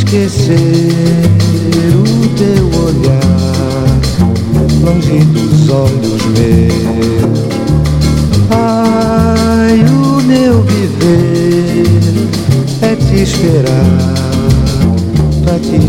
esquecer o teu olhar longe dos olhos meus. Ai, o meu viver é te esperar, pra te